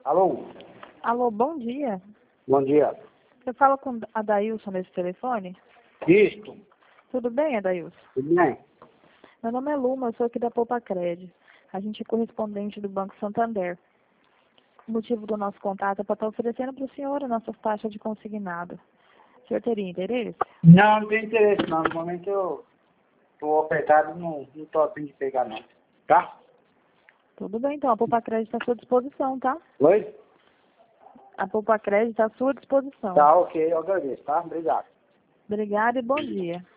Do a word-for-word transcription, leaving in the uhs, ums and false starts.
Alô? Alô, bom dia. Bom dia. Eu falo com a Dailson nesse telefone? Isto? Tudo bem, Adailson? Tudo bem? Meu nome é Luma, eu sou aqui da Poupa Cred. A gente é correspondente do Banco Santander. O motivo do nosso contato é para estar oferecendo para o senhor a nossa taxa de consignado. O senhor teria interesse? Não, não tenho interesse não. No momento eu estou apertado, não estou a fim de pegar não. Tá? Tudo bem, então. A Poupa Cred está à sua disposição, tá? Oi? A Poupa Cred está à sua disposição. Tá, ok, eu agradeço, tá? Obrigado. Obrigada e bom dia.